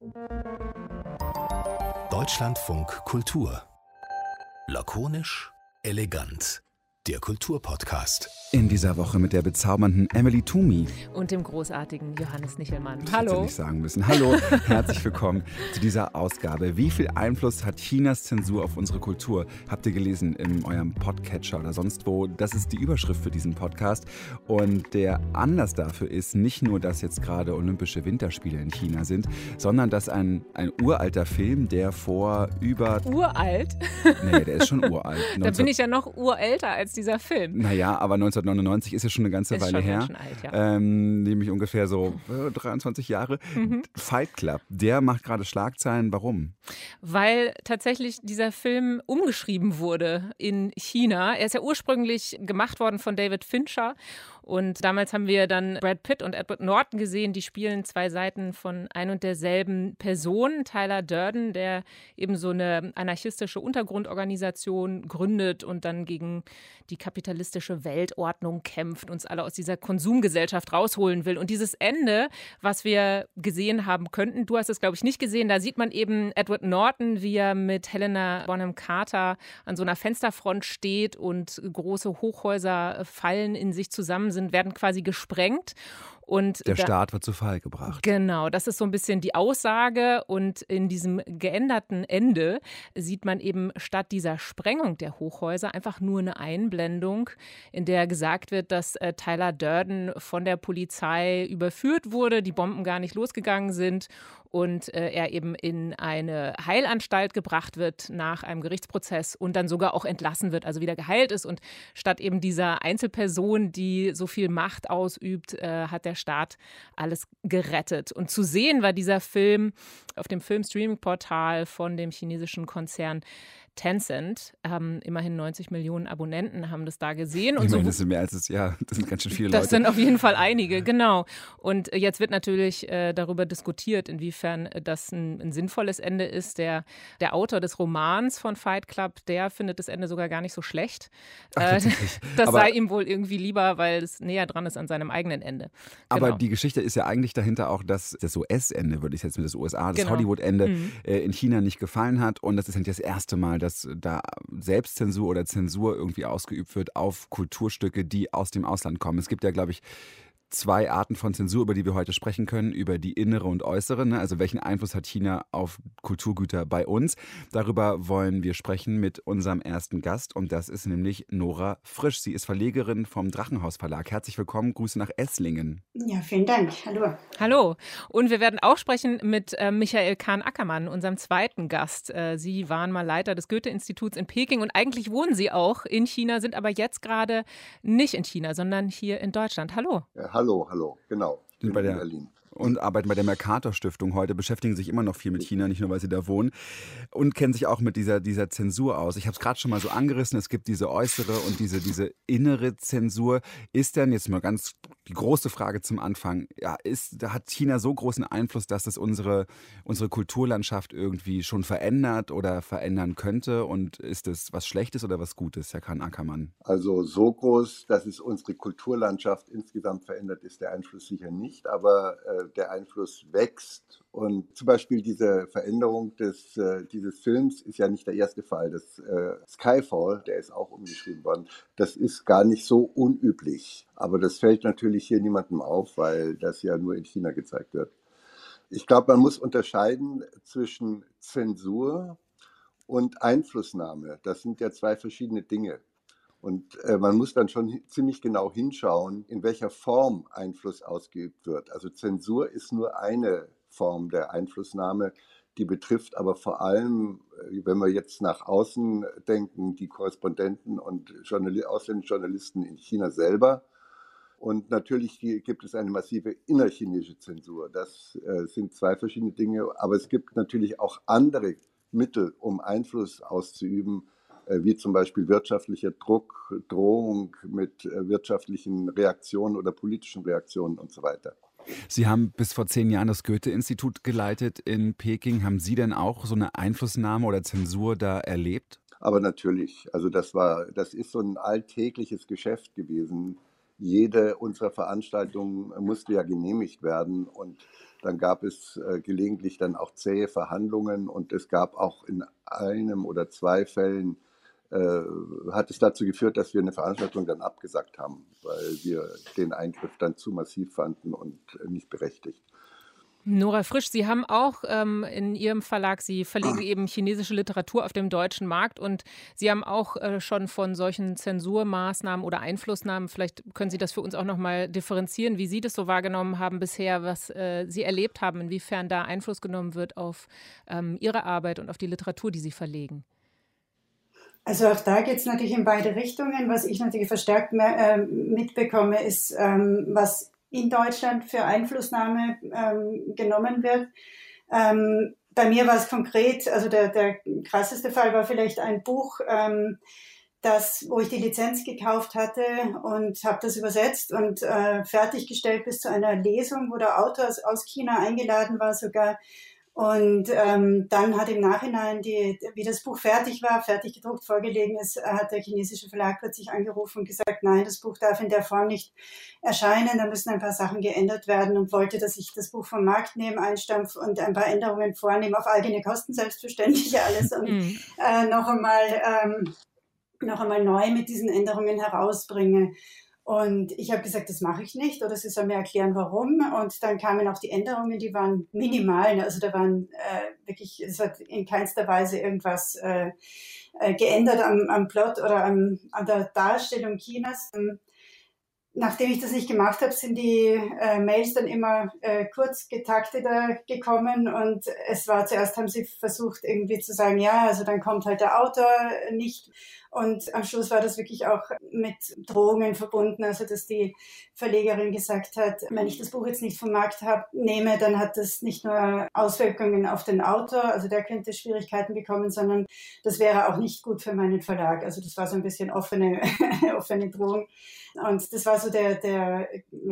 Deutschlandfunk Kultur. Lakonisch, elegant. Der Kulturpodcast. In dieser Woche mit der bezaubernden Emily Toomey. Und dem großartigen Johannes Nichelmann. Das Hallo. hätte ich nicht sagen müssen. Hallo, herzlich willkommen zu dieser Ausgabe. Wie viel Einfluss hat Chinas Zensur auf unsere Kultur? Habt ihr gelesen in eurem Podcatcher oder sonst wo? Das ist die Überschrift für diesen Podcast. Und der Anlass dafür ist nicht nur, dass jetzt gerade Olympische Winterspiele in China sind, sondern dass ein uralter Film, der vor über... Uralt? Nee, der ist schon uralt. Da bin ich ja noch urälter als dieser Film. Naja, aber 1999 ist ja schon eine ganze Weile her. Schon alt, ja. Nämlich ungefähr so 23 Jahre. Fight Club, der macht gerade Schlagzeilen. Warum? Weil tatsächlich dieser Film umgeschrieben wurde in China. Er ist ja ursprünglich gemacht worden von David Fincher. Und damals haben wir dann Brad Pitt und Edward Norton gesehen, die spielen zwei Seiten von ein und derselben Person. Tyler Durden, der eben so eine anarchistische Untergrundorganisation gründet und dann gegen die kapitalistische Weltordnung kämpft, uns alle aus dieser Konsumgesellschaft rausholen will. Und dieses Ende, was wir gesehen haben könnten, du hast es, glaube ich, nicht gesehen, da sieht man eben Edward Norton, wie er mit Helena Bonham Carter an so einer Fensterfront steht und große Hochhäuser fallen in sich zusammen, werden quasi gesprengt. Und der Staat wird zu Fall gebracht. Genau, das ist so ein bisschen die Aussage. Und in diesem geänderten Ende sieht man eben statt dieser Sprengung der Hochhäuser einfach nur eine Einblendung, in der gesagt wird, dass Tyler Durden von der Polizei überführt wurde, die Bomben gar nicht losgegangen sind und er eben in eine Heilanstalt gebracht wird nach einem Gerichtsprozess und dann sogar auch entlassen wird, also wieder geheilt ist. Und statt eben dieser Einzelperson, die so viel Macht ausübt, hat der Staat alles gerettet. Und zu sehen war dieser Film auf dem Film-Streaming-Portal von dem chinesischen Konzern Tencent. Immerhin 90 Millionen Abonnenten haben das da gesehen. Und ich meine, das sind mehr als das Jahr. Das sind ganz schön viele Leute. Das sind auf jeden Fall einige, genau. Und jetzt wird natürlich darüber diskutiert, inwiefern das ein sinnvolles Ende ist. Der Autor des Romans von Fight Club, der findet das Ende sogar gar nicht so schlecht. Ach, das sei ihm wohl irgendwie lieber, weil es näher dran ist an seinem eigenen Ende. Aber genau. Die Geschichte ist ja eigentlich dahinter auch, dass das US-Ende, würde ich jetzt mit das USA, das Hollywood-Ende in China nicht gefallen hat. Und das ist nicht das erste Mal, dass da Selbstzensur oder Zensur irgendwie ausgeübt wird auf Kulturstücke, die aus dem Ausland kommen. Es gibt ja, glaube ich, zwei Arten von Zensur, über die wir heute sprechen können, über die innere und äußere. Ne? Also welchen Einfluss hat China auf Kulturgüter bei uns? Darüber wollen wir sprechen mit unserem ersten Gast und das ist nämlich Nora Frisch. Sie ist Verlegerin vom Drachenhaus Verlag. Herzlich willkommen, Grüße nach Esslingen. Ja, vielen Dank. Hallo. Hallo. Und wir werden auch sprechen mit Michael Kahn-Ackermann, unserem zweiten Gast. Sie waren mal Leiter des Goethe-Instituts in Peking und eigentlich wohnen Sie auch in China, sind aber jetzt gerade nicht in China, sondern hier in Deutschland. Hallo. Hallo, genau. Sind bei in der Berlin. Und arbeiten bei der Mercator-Stiftung heute, beschäftigen sich immer noch viel mit China, nicht nur, weil sie da wohnen und kennen sich auch mit dieser Zensur aus. Ich habe es gerade schon mal so angerissen, es gibt diese äußere und diese innere Zensur. Ist denn, jetzt mal ganz die große Frage zum Anfang, ja, hat China so großen Einfluss, dass es unsere Kulturlandschaft irgendwie schon verändert oder verändern könnte? Und ist es was Schlechtes oder was Gutes, Herr Kahn-Ackermann? Also so groß, dass es unsere Kulturlandschaft insgesamt verändert, ist der Einfluss sicher nicht, aber der Einfluss wächst. Und zum Beispiel diese Veränderung dieses Films ist ja nicht der erste Fall. Das Skyfall, der ist auch umgeschrieben worden, das ist gar nicht so unüblich. Aber das fällt natürlich hier niemandem auf, weil das ja nur in China gezeigt wird. Ich glaube, man muss unterscheiden zwischen Zensur und Einflussnahme. Das sind ja zwei verschiedene Dinge. Und man muss dann schon ziemlich genau hinschauen, in welcher Form Einfluss ausgeübt wird. Also Zensur ist nur eine Form der Einflussnahme, die betrifft aber vor allem, wenn wir jetzt nach außen denken, die Korrespondenten und ausländischen Journalisten in China selber. Und natürlich gibt es eine massive innerchinesische Zensur. Das sind zwei verschiedene Dinge. Aber es gibt natürlich auch andere Mittel, um Einfluss auszuüben, wie zum Beispiel wirtschaftlicher Druck, Drohung mit wirtschaftlichen Reaktionen oder politischen Reaktionen und so weiter. Sie haben bis vor 10 Jahren das Goethe-Institut geleitet in Peking. Haben Sie denn auch so eine Einflussnahme oder Zensur da erlebt? Aber natürlich, also das ist so ein alltägliches Geschäft gewesen. Jede unserer Veranstaltungen musste ja genehmigt werden und Dann gab es gelegentlich dann auch zähe Verhandlungen und es gab auch in einem oder 2 Fällen hat es dazu geführt, dass wir eine Veranstaltung dann abgesagt haben, weil wir den Eingriff dann zu massiv fanden und nicht berechtigt. Nora Frisch, Sie haben auch in Ihrem Verlag, Sie verlegen eben chinesische Literatur auf dem deutschen Markt und Sie haben auch schon von solchen Zensurmaßnahmen oder Einflussnahmen, vielleicht können Sie das für uns auch noch mal differenzieren, wie Sie das so wahrgenommen haben bisher, was Sie erlebt haben, inwiefern da Einfluss genommen wird auf Ihre Arbeit und auf die Literatur, die Sie verlegen. Also auch da geht es natürlich in beide Richtungen. Was ich natürlich verstärkt mitbekomme, ist, was in Deutschland für Einflussnahme genommen wird. Bei mir war es konkret, also der krasseste Fall war vielleicht ein Buch, wo ich die Lizenz gekauft hatte und habe das übersetzt und fertiggestellt bis zu einer Lesung, wo der Autor aus China eingeladen war sogar. Und dann hat im Nachhinein, wie das Buch fertig war, fertig gedruckt vorgelegen ist, hat der chinesische Verlag plötzlich angerufen und gesagt, nein, das Buch darf in der Form nicht erscheinen, da müssen ein paar Sachen geändert werden und wollte, dass ich das Buch vom Markt nehme, einstampfe und ein paar Änderungen vornehme, auf eigene Kosten selbstverständlich alles und noch einmal neu mit diesen Änderungen herausbringe. Und ich habe gesagt, das mache ich nicht oder sie soll mir erklären, warum. Und dann kamen auch die Änderungen, die waren minimal. Also da waren wirklich, es hat in keinster Weise irgendwas geändert am Plot oder an der Darstellung Chinas. Nachdem ich das nicht gemacht habe, sind die Mails dann immer kurz getakteter gekommen und es war zuerst, haben sie versucht irgendwie zu sagen, ja, also dann kommt halt der Autor nicht und am Schluss war das wirklich auch mit Drohungen verbunden, also dass die Verlegerin gesagt hat, wenn ich das Buch jetzt nicht vom Markt nehme, dann hat das nicht nur Auswirkungen auf den Autor, also der könnte Schwierigkeiten bekommen, sondern das wäre auch nicht gut für meinen Verlag. Also das war so ein bisschen offene Drohung. Und das war so der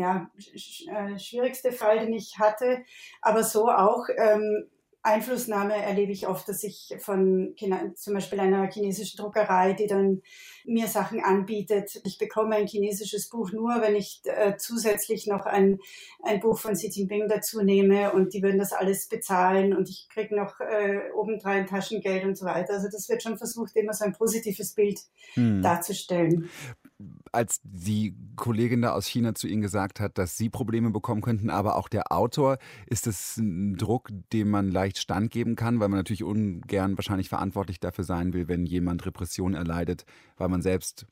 schwierigste Fall, den ich hatte. Aber so auch Einflussnahme erlebe ich oft, dass ich von zum Beispiel einer chinesischen Druckerei, die dann mir Sachen anbietet. Ich bekomme ein chinesisches Buch nur, wenn ich zusätzlich noch ein Buch von Xi Jinping dazu nehme und die würden das alles bezahlen und ich kriege noch obendrein Taschengeld und so weiter. Also das wird schon versucht, immer so ein positives Bild darzustellen. Als die Kollegin da aus China zu Ihnen gesagt hat, dass Sie Probleme bekommen könnten, aber auch der Autor, ist das ein Druck, dem man leicht standgeben kann, weil man natürlich ungern wahrscheinlich verantwortlich dafür sein will, wenn jemand Repression erleidet, weil man selbst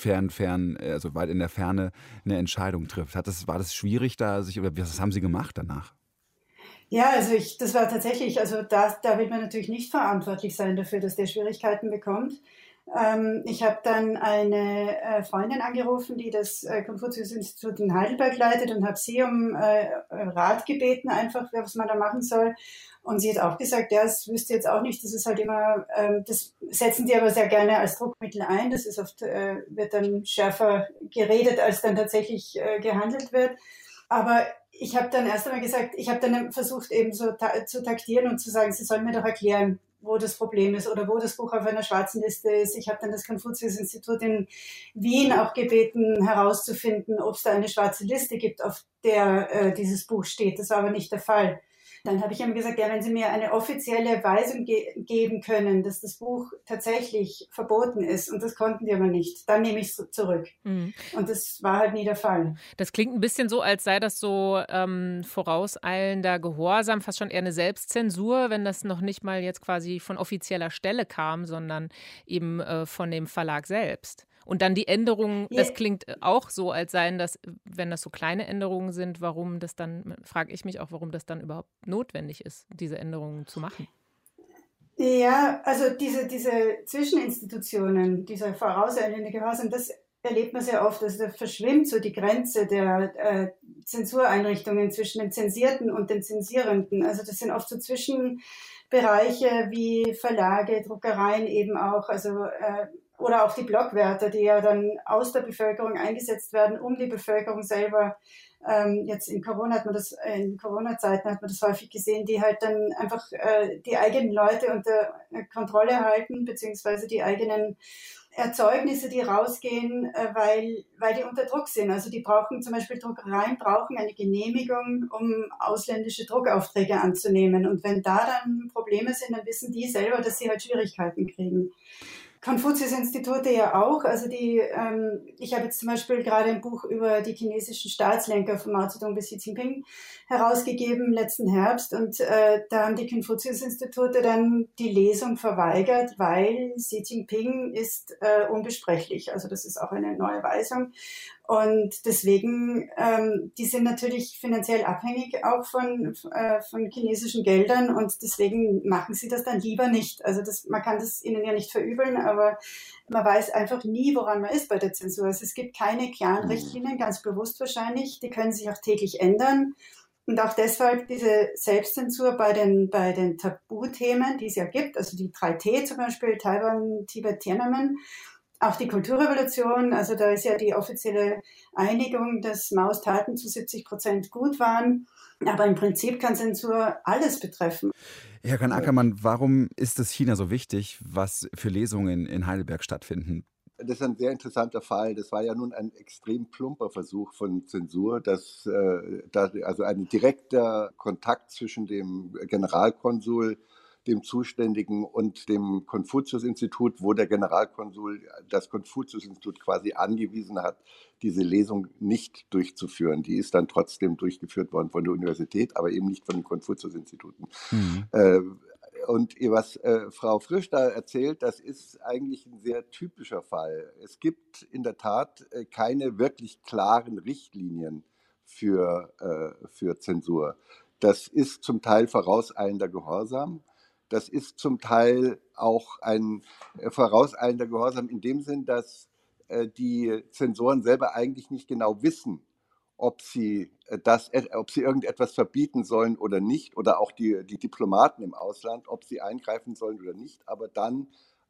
also weit in der Ferne eine Entscheidung trifft. War das schwierig oder was haben Sie gemacht danach? Ja, also das war tatsächlich, also da will man natürlich nicht verantwortlich sein dafür, dass der Schwierigkeiten bekommt. Ich habe dann eine Freundin angerufen, die das Konfuzius-Institut in Heidelberg leitet und habe sie um Rat gebeten, einfach, was man da machen soll. Und sie hat auch gesagt, ja, das wüsste jetzt auch nicht, das ist halt immer, das setzen die aber sehr gerne als Druckmittel ein, das ist oft, wird dann schärfer geredet, als dann tatsächlich gehandelt wird. Aber ich habe dann erst einmal gesagt, ich habe dann versucht eben so zu taktieren und zu sagen, sie sollen mir doch erklären, wo das Problem ist oder wo das Buch auf einer schwarzen Liste ist. Ich habe dann das Konfuzius-Institut in Wien auch gebeten, herauszufinden, ob es da eine schwarze Liste gibt, auf der dieses Buch steht. Das war aber nicht der Fall. Dann habe ich ihm gesagt, ja, wenn Sie mir eine offizielle Weisung geben können, dass das Buch tatsächlich verboten ist, und das konnten die aber nicht, dann nehme ich es zurück. Mhm. Und das war halt nie der Fall. Das klingt ein bisschen so, als sei das so vorauseilender Gehorsam, fast schon eher eine Selbstzensur, wenn das noch nicht mal jetzt quasi von offizieller Stelle kam, sondern eben von dem Verlag selbst. Und dann die Änderungen, das klingt auch so, als seien das, wenn das so kleine Änderungen sind, frage ich mich auch, warum das dann überhaupt notwendig ist, diese Änderungen zu machen. Ja, also diese Zwischeninstitutionen, dieser vorauseilende Gehorsam, das erlebt man sehr oft. Also da verschwimmt so die Grenze der Zensureinrichtungen zwischen den Zensierten und den Zensierenden. Also das sind oft so Zwischenbereiche wie Verlage, Druckereien eben auch, also oder auch die Blogwärter, die ja dann aus der Bevölkerung eingesetzt werden, um die Bevölkerung selber, jetzt in Corona-Zeiten hat man das häufig gesehen, die halt dann einfach die eigenen Leute unter Kontrolle halten, beziehungsweise die eigenen Erzeugnisse, die rausgehen, weil die unter Druck sind. Also die brauchen zum Beispiel, Druckereien brauchen eine Genehmigung, um ausländische Druckaufträge anzunehmen. Und wenn da dann Probleme sind, dann wissen die selber, dass sie halt Schwierigkeiten kriegen. Konfuzius-Institute ja auch. Also ich habe jetzt zum Beispiel gerade ein Buch über die chinesischen Staatslenker von Mao Zedong bis Xi Jinping herausgegeben letzten Herbst. Und da haben die Konfuzius-Institute dann die Lesung verweigert, weil Xi Jinping ist unbesprechlich. Also das ist auch eine neue Weisung. Und deswegen, die sind natürlich finanziell abhängig auch von chinesischen Geldern und deswegen machen sie das dann lieber nicht. Also man kann das ihnen ja nicht verübeln, aber man weiß einfach nie, woran man ist bei der Zensur. Also es gibt keine klaren Richtlinien, ganz bewusst wahrscheinlich. Die können sich auch täglich ändern. Und auch deshalb diese Selbstzensur bei den Tabuthemen, die es ja gibt, also die 3T zum Beispiel, Taiwan, Tibet, Tiananmen, auch die Kulturrevolution, also da ist ja die offizielle Einigung, dass Maos Taten zu 70% gut waren. Aber im Prinzip kann Zensur alles betreffen. Herr Ackermann, warum ist es China so wichtig, was für Lesungen in Heidelberg stattfinden? Das ist ein sehr interessanter Fall. Das war ja nun ein extrem plumper Versuch von Zensur, also ein direkter Kontakt zwischen dem Generalkonsul, dem Zuständigen und dem Konfuzius-Institut, wo der Generalkonsul das Konfuzius-Institut quasi angewiesen hat, diese Lesung nicht durchzuführen. Die ist dann trotzdem durchgeführt worden von der Universität, aber eben nicht von den Konfuzius-Instituten. Und was Frau Frisch da erzählt, das ist eigentlich ein sehr typischer Fall. Es gibt in der Tat keine wirklich klaren Richtlinien für Zensur. Das ist zum Teil vorauseilender Gehorsam. Das ist zum Teil auch ein vorauseilender Gehorsam in dem Sinn, dass die Zensoren selber eigentlich nicht genau wissen, ob sie irgendetwas verbieten sollen oder nicht, oder auch die Diplomaten im Ausland, ob sie eingreifen sollen oder nicht, aber dann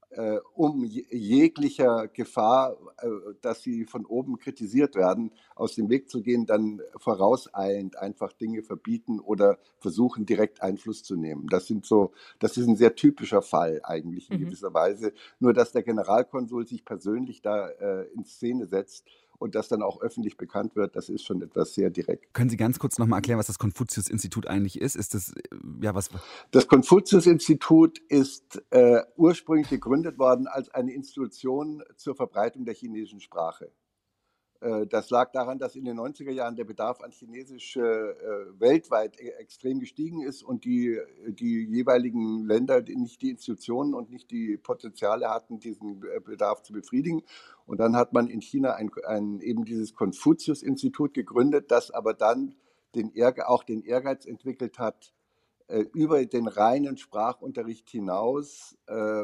um jeglicher Gefahr, dass sie von oben kritisiert werden, aus dem Weg zu gehen, dann vorauseilend einfach Dinge verbieten oder versuchen, direkt Einfluss zu nehmen. Das ist ein sehr typischer Fall eigentlich in gewisser Weise. Nur, dass der Generalkonsul sich persönlich da in Szene setzt und das dann auch öffentlich bekannt wird, das ist schon etwas sehr direkt. Können Sie ganz kurz nochmal erklären, was das Konfuzius-Institut eigentlich ist? Ist das, was? Das Konfuzius-Institut ist ursprünglich gegründet worden als eine Institution zur Verbreitung der chinesischen Sprache. Das lag daran, dass in den 90er Jahren der Bedarf an Chinesisch weltweit extrem gestiegen ist und die jeweiligen Länder nicht die Institutionen und nicht die Potenziale hatten, diesen Bedarf zu befriedigen. Und dann hat man in China eben dieses Konfuzius-Institut gegründet, das aber dann auch den Ehrgeiz entwickelt hat, über den reinen Sprachunterricht hinaus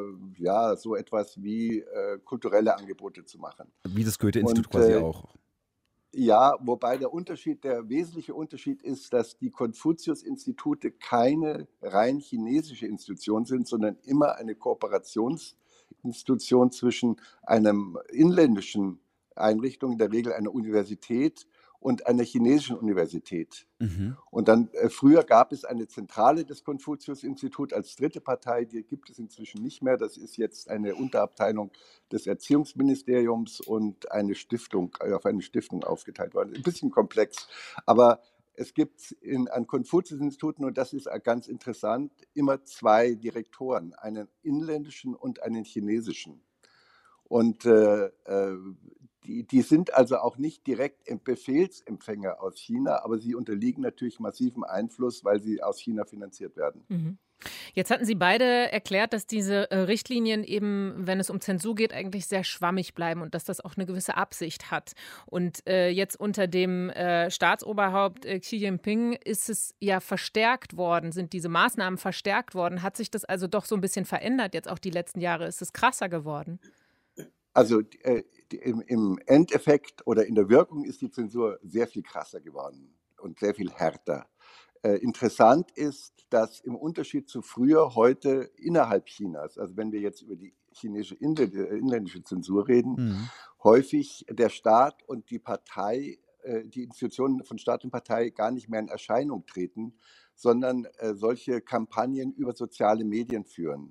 so etwas wie kulturelle Angebote zu machen. Wie das Goethe-Institut quasi auch. Ja, wobei der wesentliche Unterschied ist, dass die Konfuzius-Institute keine rein chinesische Institution sind, sondern immer eine Kooperationsinstitution zwischen einem inländischen Einrichtung, in der Regel einer Universität, und einer chinesischen Universität. Und dann früher gab es eine Zentrale des Konfuzius-Instituts als dritte Partei, die gibt es inzwischen nicht mehr. Das ist jetzt eine Unterabteilung des Erziehungsministeriums und auf eine Stiftung aufgeteilt worden. Ein bisschen komplex, aber es gibt an Konfuzius-Instituten, und das ist ganz interessant, immer zwei Direktoren, einen inländischen und einen chinesischen. Und die sind also auch nicht direkt Befehlsempfänger aus China, aber sie unterliegen natürlich massivem Einfluss, weil sie aus China finanziert werden. Jetzt hatten Sie beide erklärt, dass diese Richtlinien eben, wenn es um Zensur geht, eigentlich sehr schwammig bleiben und dass das auch eine gewisse Absicht hat. Und jetzt unter dem Staatsoberhaupt Xi Jinping ist es ja verstärkt worden, sind diese Maßnahmen verstärkt worden. Hat sich das also doch so ein bisschen verändert jetzt auch die letzten Jahre? Ist es krasser geworden? Also im Endeffekt oder in der Wirkung ist die Zensur sehr viel krasser geworden und sehr viel härter. Interessant ist, dass im Unterschied zu früher heute innerhalb Chinas, also wenn wir jetzt über die chinesische inländische Zensur reden, häufig der Staat und die Partei, die Institutionen von Staat und Partei gar nicht mehr in Erscheinung treten, sondern solche Kampagnen über soziale Medien führen.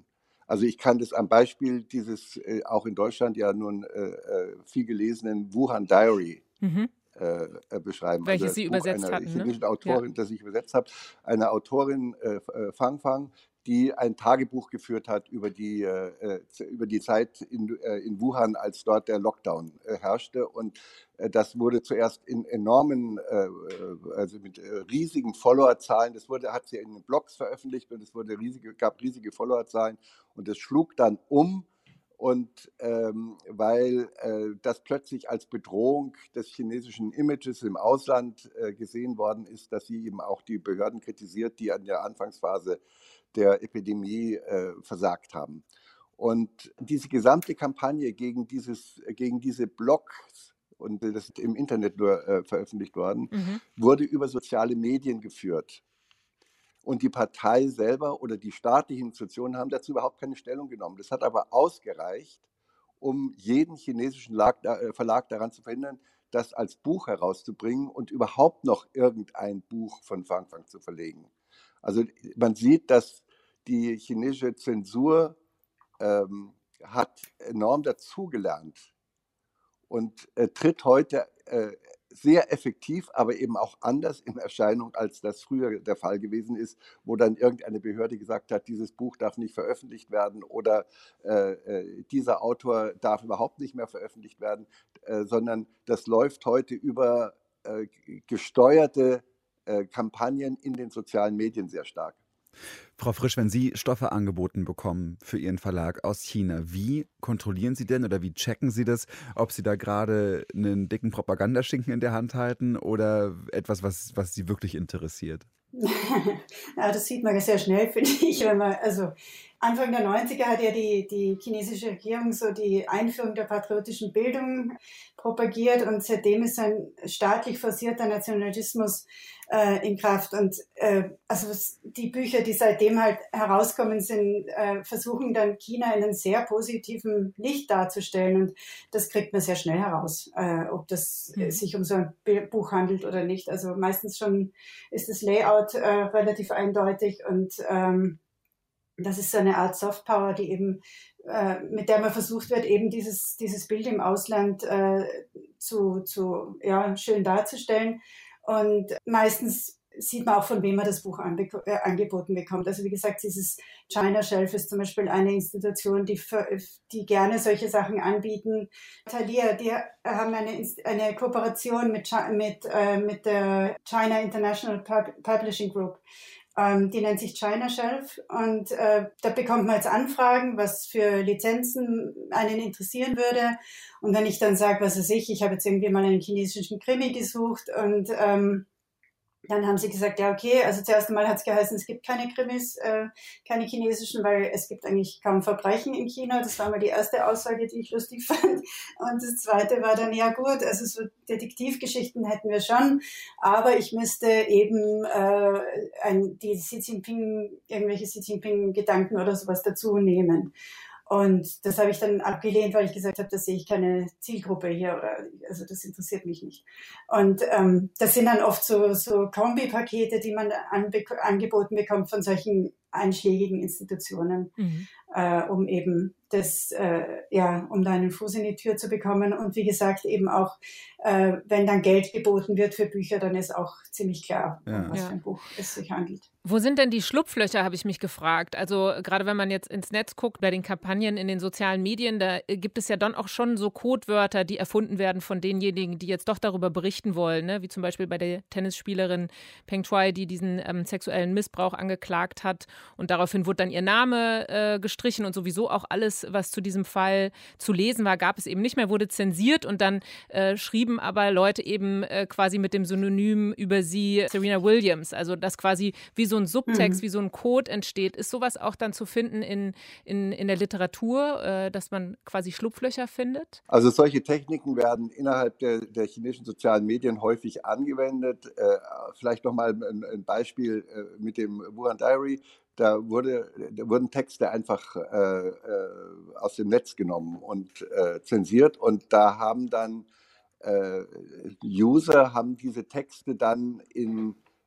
Also ich kann das am Beispiel dieses auch in Deutschland ja nun viel gelesenen Wuhan Diary beschreiben. Welches Also Sie das Buch übersetzt einer hatten, ne? chinesischen Ja. Autorin, das ich übersetzt habe, einer Autorin Fang Fang, die ein Tagebuch geführt hat über die Zeit in Wuhan, als dort der Lockdown herrschte. Und das wurde zuerst in enormen, also mit riesigen Followerzahlen, hat sie in den Blogs veröffentlicht und es gab riesige Followerzahlen und es schlug dann um. Und weil das plötzlich als Bedrohung des chinesischen Images im Ausland gesehen worden ist, dass sie eben auch die Behörden kritisiert, die an der Anfangsphase der Epidemie versagt haben. Und diese gesamte Kampagne gegen diese Blogs, und das ist im Internet nur veröffentlicht worden, wurde über soziale Medien geführt. Und die Partei selber oder die staatlichen Institutionen haben dazu überhaupt keine Stellung genommen. Das hat aber ausgereicht, um jeden chinesischen Verlag daran zu verhindern, das als Buch herauszubringen und überhaupt noch irgendein Buch von Fang Fang zu verlegen. Also man sieht, dass die chinesische Zensur hat enorm dazugelernt und tritt heute sehr effektiv, aber eben auch anders in Erscheinung, als das früher der Fall gewesen ist, wo dann irgendeine Behörde gesagt hat, dieses Buch darf nicht veröffentlicht werden oder dieser Autor darf überhaupt nicht mehr veröffentlicht werden, sondern das läuft heute über gesteuerte Kampagnen in den sozialen Medien sehr stark. Frau Frisch, wenn Sie Stoffe angeboten bekommen für Ihren Verlag aus China, wie kontrollieren Sie denn oder wie checken Sie das, ob Sie da gerade einen dicken Propagandaschinken in der Hand halten oder etwas, was Sie wirklich interessiert? Ja, das sieht man ja sehr schnell, finde ich. Also Anfang der 90er hat ja die chinesische Regierung so die Einführung der patriotischen Bildung propagiert und seitdem ist ein staatlich forcierter Nationalismus in Kraft. Und also die Bücher, die seitdem halt herauskommen, versuchen dann China in einem sehr positiven Licht darzustellen. Und das kriegt man sehr schnell heraus, ob das sich um so ein Buch handelt oder nicht. Also meistens schon ist das Layout relativ eindeutig und das ist so eine Art Softpower, die eben, mit der man versucht wird, eben dieses Bild im Ausland schön darzustellen. Und meistens sieht man auch, von wem man das Buch angeboten bekommt. Also wie gesagt, dieses China Shelf ist zum Beispiel eine Institution, die gerne solche Sachen anbieten. Thalia, die haben eine Kooperation mit der China International Publishing Group. Die nennt sich China Shelf und da bekommt man jetzt Anfragen, was für Lizenzen einen interessieren würde. Und wenn ich dann sage, was weiß ich habe jetzt irgendwie mal einen chinesischen Krimi gesucht und dann haben sie gesagt, ja okay, also zuerst einmal hat es geheißen, es gibt keine Krimis, keine chinesischen, weil es gibt eigentlich kaum Verbrechen in China. Das war mal die erste Aussage, die ich lustig fand. Und das zweite war dann, ja gut, also so Detektivgeschichten hätten wir schon, aber ich müsste eben irgendwelche Xi Jinping-Gedanken oder sowas dazu nehmen. Und das habe ich dann abgelehnt, weil ich gesagt habe, da sehe ich keine Zielgruppe hier, also das interessiert mich nicht. Und das sind dann oft so Kombipakete, die man angeboten bekommt von solchen einschlägigen Institutionen, um eben um da einen Fuß in die Tür zu bekommen. Und wie gesagt, eben auch, wenn dann Geld geboten wird für Bücher, dann ist auch ziemlich klar, um was für ein Buch es sich handelt. Wo sind denn die Schlupflöcher, habe ich mich gefragt. Also gerade wenn man jetzt ins Netz guckt, bei den Kampagnen in den sozialen Medien, da gibt es ja dann auch schon so Codewörter, die erfunden werden von denjenigen, die jetzt doch darüber berichten wollen, ne? Wie zum Beispiel bei der Tennisspielerin Peng Shuai, die diesen sexuellen Missbrauch angeklagt hat. Und daraufhin wurde dann ihr Name gestrichen und sowieso auch alles, was zu diesem Fall zu lesen war, gab es eben nicht mehr, wurde zensiert und dann schrieben aber Leute eben quasi mit dem Synonym über sie Serena Williams. Also das quasi wie so ein Subtext, wie so ein Code entsteht. Ist sowas auch dann zu finden in der Literatur, dass man quasi Schlupflöcher findet? Also solche Techniken werden innerhalb der chinesischen sozialen Medien häufig angewendet. Vielleicht nochmal ein Beispiel mit dem Wuhan Diary. Da wurden Texte einfach aus dem Netz genommen und zensiert und da haben dann User diese Texte dann in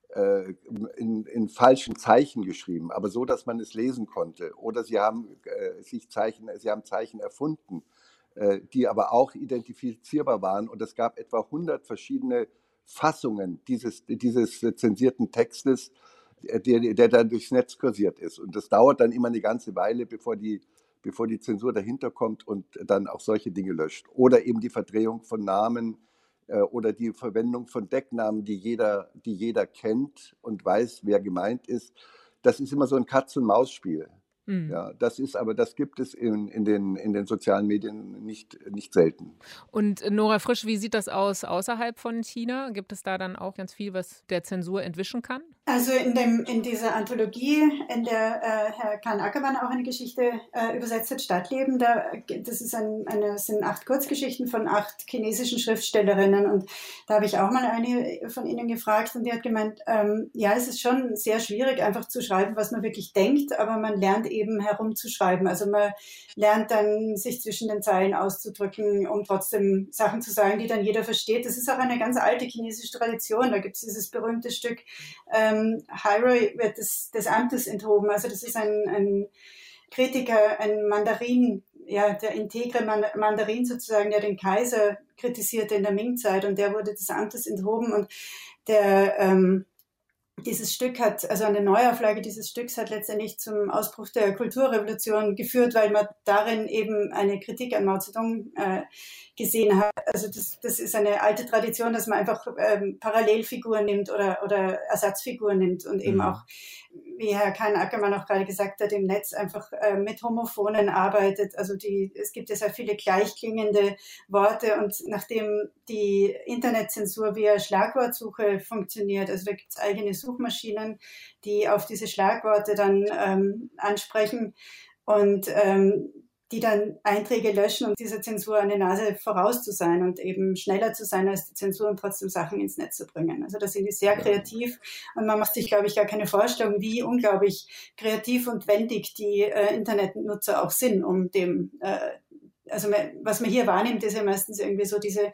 in falschen Zeichen geschrieben, aber so, dass man es lesen konnte. Oder sie haben Zeichen erfunden, die aber auch identifizierbar waren. Und es gab etwa 100 verschiedene Fassungen dieses zensierten Textes, der dann durchs Netz kursiert ist. Und das dauert dann immer eine ganze Weile, bevor die Zensur dahinter kommt und dann auch solche Dinge löscht. Oder eben die Verdrehung von Namen oder die Verwendung von Decknamen, die jeder kennt und weiß, wer gemeint ist. Das ist immer so ein Katz-und-Maus-Spiel. Ja, das gibt es in den sozialen Medien nicht selten. Und Nora Frisch, wie sieht das aus außerhalb von China? Gibt es da dann auch ganz viel, was der Zensur entwischen kann? Also in dieser Anthologie, in der Herr Kahn Ackermann auch eine Geschichte übersetzt hat, Stadtleben, das sind 8 Kurzgeschichten von 8 chinesischen Schriftstellerinnen. Und da habe ich auch mal eine von ihnen gefragt und die hat gemeint, ja, es ist schon sehr schwierig, einfach zu schreiben, was man wirklich denkt, aber man lernt eben herumzuschreiben. Also man lernt dann, sich zwischen den Zeilen auszudrücken, um trotzdem Sachen zu sagen, die dann jeder versteht. Das ist auch eine ganz alte chinesische Tradition. Da gibt es dieses berühmte Stück, Hairui wird des Amtes enthoben. Also das ist ein Kritiker, ein Mandarin, ja, der integre Mandarin sozusagen, der den Kaiser kritisierte in der Ming-Zeit und der wurde des Amtes enthoben und dieses Stück also eine Neuauflage dieses Stücks hat letztendlich zum Ausbruch der Kulturrevolution geführt, weil man darin eben eine Kritik an Mao Zedong gesehen hat. Also das ist eine alte Tradition, dass man einfach Parallelfiguren nimmt oder Ersatzfiguren nimmt und eben auch, wie Herr Kahn Ackermann auch gerade gesagt hat, im Netz einfach mit Homophonen arbeitet. Also es gibt ja sehr viele gleichklingende Worte und nachdem die Internetzensur via Schlagwortsuche funktioniert, also da gibt es eigene Suchmaschinen, die auf diese Schlagworte dann ansprechen und die dann Einträge löschen, um dieser Zensur an der Nase voraus zu sein und eben schneller zu sein als die Zensur und trotzdem Sachen ins Netz zu bringen. Also da sind die sehr kreativ und man macht sich, glaube ich, gar keine Vorstellung, wie unglaublich kreativ und wendig die Internetnutzer auch sind, um dem also was man hier wahrnimmt, ist ja meistens irgendwie so diese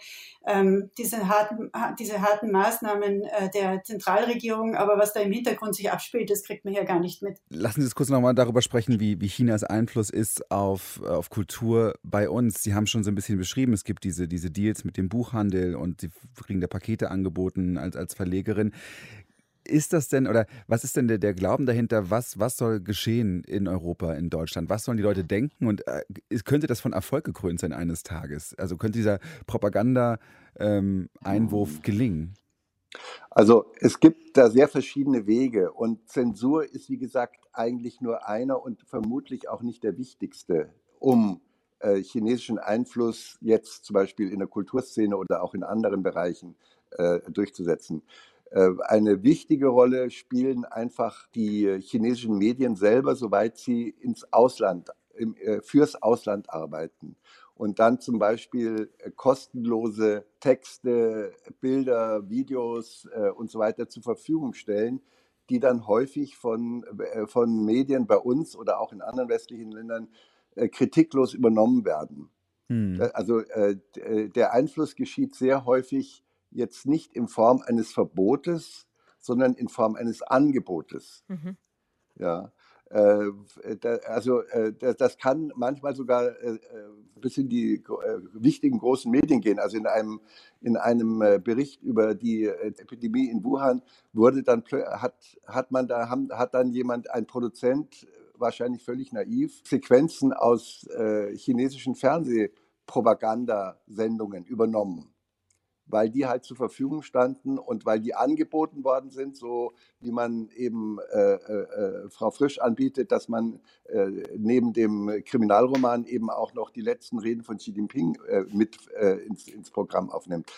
harten Maßnahmen der Zentralregierung, aber was da im Hintergrund sich abspielt, das kriegt man ja gar nicht mit. Lassen Sie uns kurz nochmal darüber sprechen, wie Chinas Einfluss ist auf Kultur bei uns. Sie haben schon so ein bisschen beschrieben, es gibt diese Deals mit dem Buchhandel und Sie kriegen da Pakete angeboten als Verlegerin. Ist das denn, oder was ist denn der Glauben dahinter, was soll geschehen in Europa, in Deutschland? Was sollen die Leute denken und könnte das von Erfolg gekrönt sein eines Tages? Also könnte dieser Propaganda-Einwurf gelingen? Also es gibt da sehr verschiedene Wege und Zensur ist, wie gesagt, eigentlich nur einer und vermutlich auch nicht der wichtigste, um chinesischen Einfluss jetzt zum Beispiel in der Kulturszene oder auch in anderen Bereichen durchzusetzen. Eine wichtige Rolle spielen einfach die chinesischen Medien selber, soweit sie fürs Ausland arbeiten und dann zum Beispiel kostenlose Texte, Bilder, Videos und so weiter zur Verfügung stellen, die dann häufig von Medien bei uns oder auch in anderen westlichen Ländern kritiklos übernommen werden. Also der Einfluss geschieht sehr häufig jetzt nicht in Form eines Verbotes, sondern in Form eines Angebotes. Ja, das kann manchmal sogar bis in die wichtigen großen Medien gehen. Also in einem Bericht über die Epidemie in Wuhan hat dann ein Produzent, wahrscheinlich völlig naiv, Sequenzen aus chinesischen Fernsehpropagandasendungen übernommen, weil die halt zur Verfügung standen und weil die angeboten worden sind, so wie man eben Frau Frisch anbietet, dass man neben dem Kriminalroman eben auch noch die letzten Reden von Xi Jinping ins Programm aufnimmt.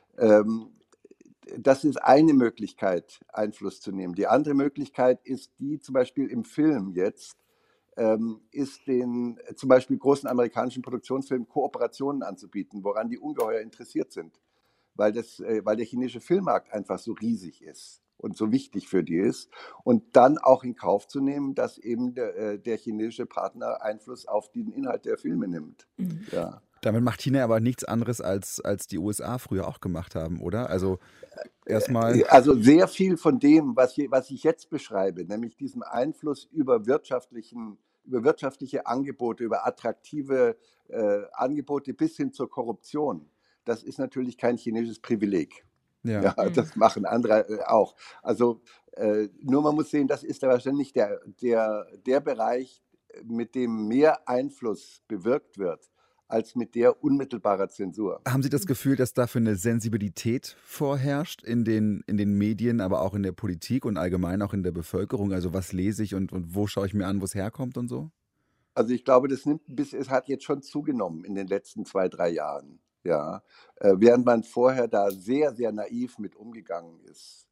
Das ist eine Möglichkeit, Einfluss zu nehmen. Die andere Möglichkeit ist die zum Beispiel im Film jetzt, ist den zum Beispiel großen amerikanischen Produktionsfilmen Kooperationen anzubieten, woran die ungeheuer interessiert sind, weil der chinesische Filmmarkt einfach so riesig ist und so wichtig für die ist und dann auch in Kauf zu nehmen, dass eben der chinesische Partner Einfluss auf den Inhalt der Filme nimmt. Ja. Damit macht China aber nichts anderes, als die USA früher auch gemacht haben, oder? Also erstmal. Also sehr viel von dem, was ich jetzt beschreibe, nämlich diesem Einfluss über wirtschaftliche Angebote, über attraktive Angebote bis hin zur Korruption, das ist natürlich kein chinesisches Privileg. Ja, das machen andere auch. Also nur man muss sehen, das ist da wahrscheinlich der Bereich, mit dem mehr Einfluss bewirkt wird, als mit der unmittelbarer Zensur. Haben Sie das Gefühl, dass dafür eine Sensibilität vorherrscht in den Medien, aber auch in der Politik und allgemein auch in der Bevölkerung? Also was lese ich und wo schaue ich mir an, wo es herkommt und so? Also ich glaube, es hat jetzt schon zugenommen in den letzten 2, 3 Jahren. Ja, während man vorher da sehr, sehr naiv mit umgegangen ist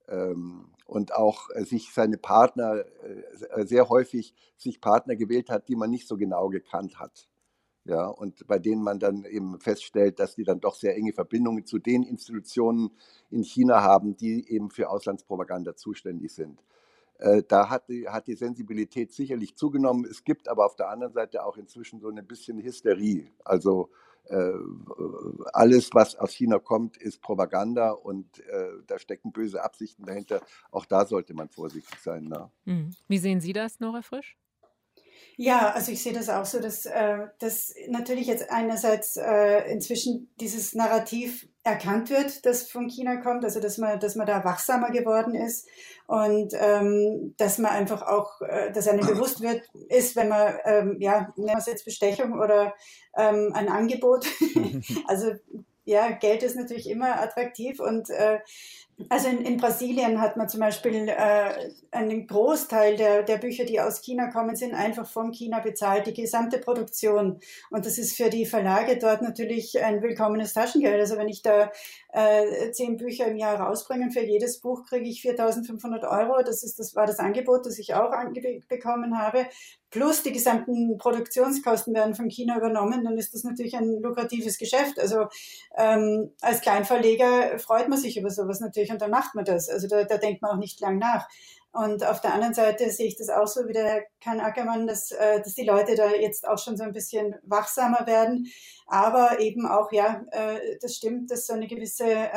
und auch sich seine Partner, sehr häufig sich Partner gewählt hat, die man nicht so genau gekannt hat. Ja, und bei denen man dann eben feststellt, dass die dann doch sehr enge Verbindungen zu den Institutionen in China haben, die eben für Auslandspropaganda zuständig sind. Da hat die Sensibilität sicherlich zugenommen. Es gibt aber auf der anderen Seite auch inzwischen so ein bisschen Hysterie. Also alles, was aus China kommt, ist Propaganda und da stecken böse Absichten dahinter. Auch da sollte man vorsichtig sein. Ne? Wie sehen Sie das, Nora Frisch? Ja, also ich sehe das auch so, dass natürlich jetzt einerseits inzwischen dieses Narrativ erkannt wird, das von China kommt, also dass man da wachsamer geworden ist und dass man einfach auch, dass einem bewusst ist, wenn man, nennen wir es jetzt Bestechung oder ein Angebot, also ja, Geld ist natürlich immer attraktiv und also in Brasilien hat man zum Beispiel einen Großteil der Bücher, die aus China kommen, sind einfach von China bezahlt, die gesamte Produktion. Und das ist für die Verlage dort natürlich ein willkommenes Taschengeld. Also wenn ich da 10 Bücher im Jahr rausbringe, für jedes Buch kriege ich 4.500 Euro. Das war das Angebot, das ich auch bekommen habe. Plus die gesamten Produktionskosten werden von China übernommen, dann ist das natürlich ein lukratives Geschäft. Also als Kleinverleger freut man sich über sowas natürlich und dann macht man das. Also da denkt man auch nicht lang nach. Und auf der anderen Seite sehe ich das auch so wie der Herr Kahn Ackermann, dass die Leute da jetzt auch schon so ein bisschen wachsamer werden. Aber eben auch, ja, das stimmt, dass so eine gewisse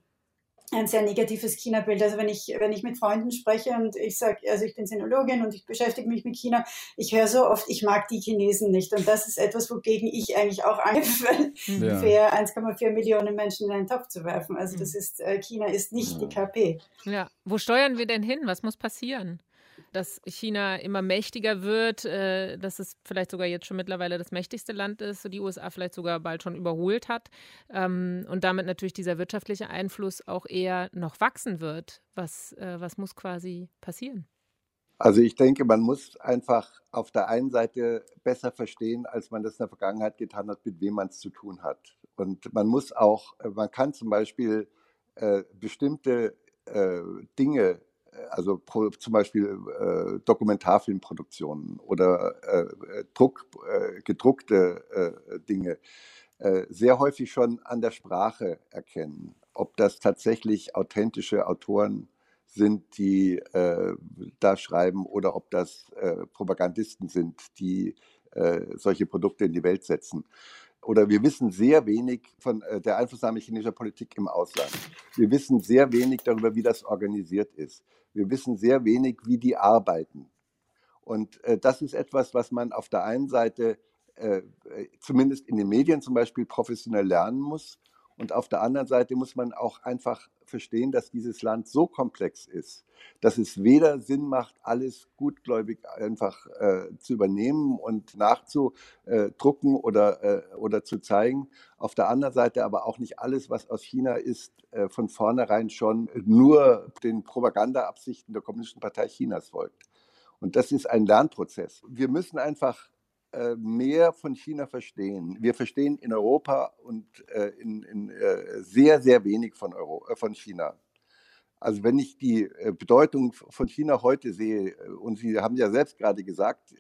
ein sehr negatives China-Bild. Also wenn ich mit Freunden spreche und ich sage, also ich bin Sinologin und ich beschäftige mich mit China, ich höre so oft, ich mag die Chinesen nicht. Und das ist etwas, wogegen ich eigentlich auch ankämpfe, für 1,4 Millionen Menschen in einen Topf zu werfen. Also das ist, China ist nicht die KP. Ja, wo steuern wir denn hin? Was muss passieren? Dass China immer mächtiger wird, dass es vielleicht sogar jetzt schon mittlerweile das mächtigste Land ist, die USA vielleicht sogar bald schon überholt hat und damit natürlich dieser wirtschaftliche Einfluss auch eher noch wachsen wird. Was muss quasi passieren? Also ich denke, man muss einfach auf der einen Seite besser verstehen, als man das in der Vergangenheit getan hat, mit wem man es zu tun hat. Und man kann zum Beispiel bestimmte Dinge, also zum Beispiel Dokumentarfilmproduktionen oder gedruckte Dinge, sehr häufig schon an der Sprache erkennen, ob das tatsächlich authentische Autoren sind, die da schreiben oder ob das Propagandisten sind, die solche Produkte in die Welt setzen. Oder wir wissen sehr wenig von der Einflussnahme chinesischer Politik im Ausland. Wir wissen sehr wenig darüber, wie das organisiert ist. Wir wissen sehr wenig, wie die arbeiten. Und das ist etwas, was man auf der einen Seite zumindest in den Medien zum Beispiel professionell lernen muss. Und auf der anderen Seite muss man auch einfach verstehen, dass dieses Land so komplex ist, dass es weder Sinn macht, alles gutgläubig einfach zu übernehmen und nachzudrucken oder zu zeigen. Auf der anderen Seite aber auch nicht alles, was aus China ist, von vornherein schon nur den Propagandaabsichten der Kommunistischen Partei Chinas folgt. Und das ist ein Lernprozess. Wir müssen einfach mehr von China verstehen. Wir verstehen in Europa und sehr, sehr wenig von China. Also wenn ich die Bedeutung von China heute sehe, und Sie haben ja selbst gerade gesagt,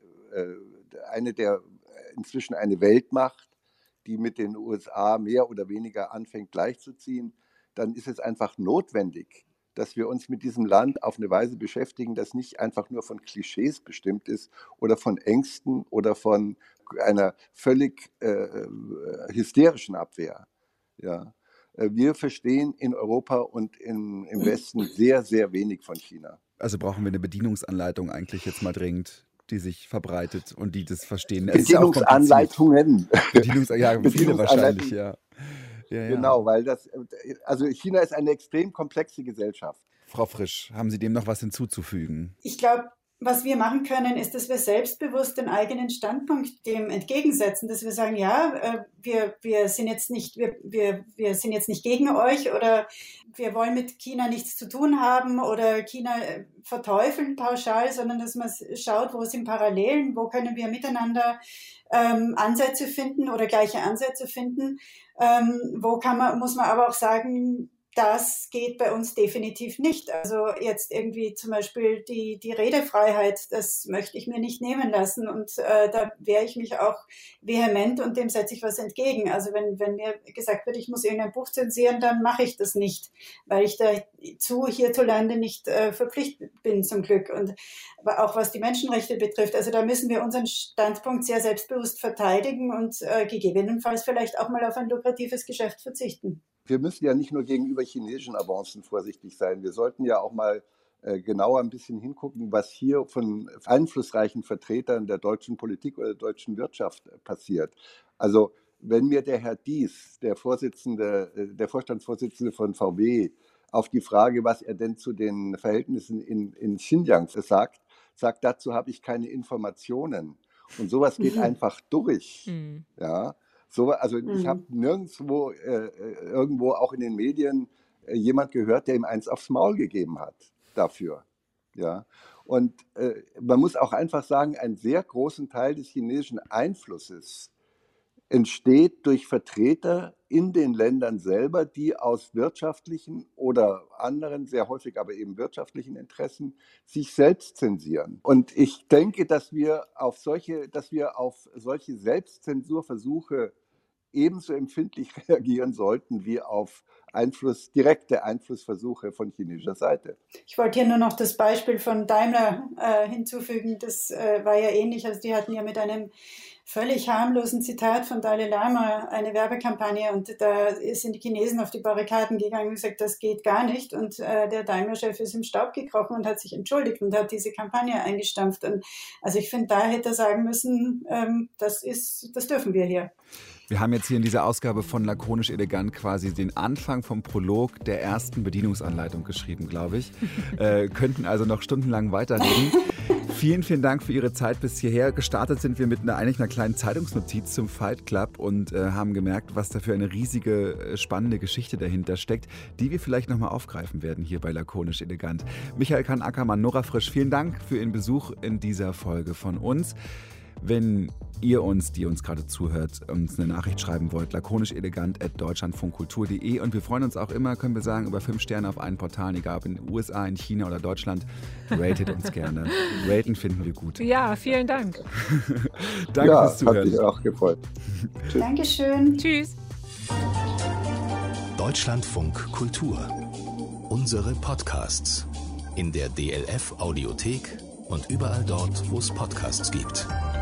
inzwischen eine Weltmacht, die mit den USA mehr oder weniger anfängt gleichzuziehen, dann ist es einfach notwendig, dass wir uns mit diesem Land auf eine Weise beschäftigen, das nicht einfach nur von Klischees bestimmt ist oder von Ängsten oder von einer völlig hysterischen Abwehr. Ja. Wir verstehen in Europa und im Westen sehr, sehr wenig von China. Also brauchen wir eine Bedienungsanleitung eigentlich jetzt mal dringend, die sich verbreitet und die das verstehen. Bedienungsanleitungen. Viele wahrscheinlich, ja. Genau, weil also China ist eine extrem komplexe Gesellschaft. Frau Frisch, haben Sie dem noch was hinzuzufügen? Ich glaube, was wir machen können, ist, dass wir selbstbewusst den eigenen Standpunkt dem entgegensetzen, dass wir sagen, ja, wir sind jetzt nicht gegen euch oder wir wollen mit China nichts zu tun haben oder China verteufeln pauschal, sondern dass man schaut, wo sind Parallelen, wo können wir miteinander Ansätze finden oder gleiche Ansätze finden. Muss man aber auch sagen, das geht bei uns definitiv nicht. Also jetzt irgendwie zum Beispiel die Redefreiheit, das möchte ich mir nicht nehmen lassen. Und da wehre ich mich auch vehement und dem setze ich was entgegen. Also wenn mir gesagt wird, ich muss irgendein Buch zensieren, dann mache ich das nicht, weil ich dazu hierzulande nicht verpflichtet bin zum Glück. Und aber auch was die Menschenrechte betrifft, also da müssen wir unseren Standpunkt sehr selbstbewusst verteidigen und gegebenenfalls vielleicht auch mal auf ein lukratives Geschäft verzichten. Wir müssen ja nicht nur gegenüber chinesischen Avancen vorsichtig sein. Wir sollten ja auch mal genauer ein bisschen hingucken, was hier von einflussreichen Vertretern der deutschen Politik oder der deutschen Wirtschaft passiert. Also wenn mir der Herr Diess, der Vorstandsvorsitzende von VW, auf die Frage, was er denn zu den Verhältnissen in Xinjiang sagt, dazu habe ich keine Informationen. Und sowas geht einfach durch. Ja. Also ich habe nirgendwo, irgendwo auch in den Medien jemand gehört, der ihm eins aufs Maul gegeben hat dafür. Ja? Und man muss auch einfach sagen, einen sehr großen Teil des chinesischen Einflusses entsteht durch Vertreter in den Ländern selber, die aus wirtschaftlichen oder anderen, sehr häufig aber eben wirtschaftlichen Interessen sich selbst zensieren. Und ich denke, dass wir auf solche Selbstzensurversuche ebenso empfindlich reagieren sollten wie auf direkte Einflussversuche von chinesischer Seite. Ich wollte hier nur noch das Beispiel von Daimler hinzufügen. Das war ja ähnlich. Also die hatten ja mit einem völlig harmlosen Zitat von Dalai Lama eine Werbekampagne und da sind die Chinesen auf die Barrikaden gegangen und gesagt, das geht gar nicht. Und der Daimler-Chef ist im Staub gekrochen und hat sich entschuldigt und hat diese Kampagne eingestampft. Und also ich finde, da hätte er sagen müssen, das dürfen wir hier. Wir haben jetzt hier in dieser Ausgabe von Lakonisch Elegant quasi den Anfang vom Prolog der ersten Bedienungsanleitung geschrieben, glaube ich. Könnten also noch stundenlang weiterreden. Vielen, vielen Dank für Ihre Zeit bis hierher. Gestartet sind wir mit einer kleinen Zeitungsnotiz zum Fight Club und haben gemerkt, was da für eine riesige, spannende Geschichte dahinter steckt, die wir vielleicht nochmal aufgreifen werden hier bei Lakonisch Elegant. Michael Kann-Ackermann, Nora Frisch, vielen Dank für Ihren Besuch in dieser Folge von uns. Wenn ihr die uns gerade zuhört, uns eine Nachricht schreiben wollt, lakonischelegant@deutschlandfunkkultur.de und wir freuen uns auch immer, können wir sagen, über 5 Sterne auf allen Portalen, egal ob in den USA, in China oder Deutschland. Ratet uns gerne. Raten finden wir gut. Ja, vielen Dank. Danke fürs Zuhören. Hat mich auch gefreut. Dankeschön. Tschüss. Deutschlandfunk Kultur. Unsere Podcasts in der DLF Audiothek und überall dort, wo es Podcasts gibt.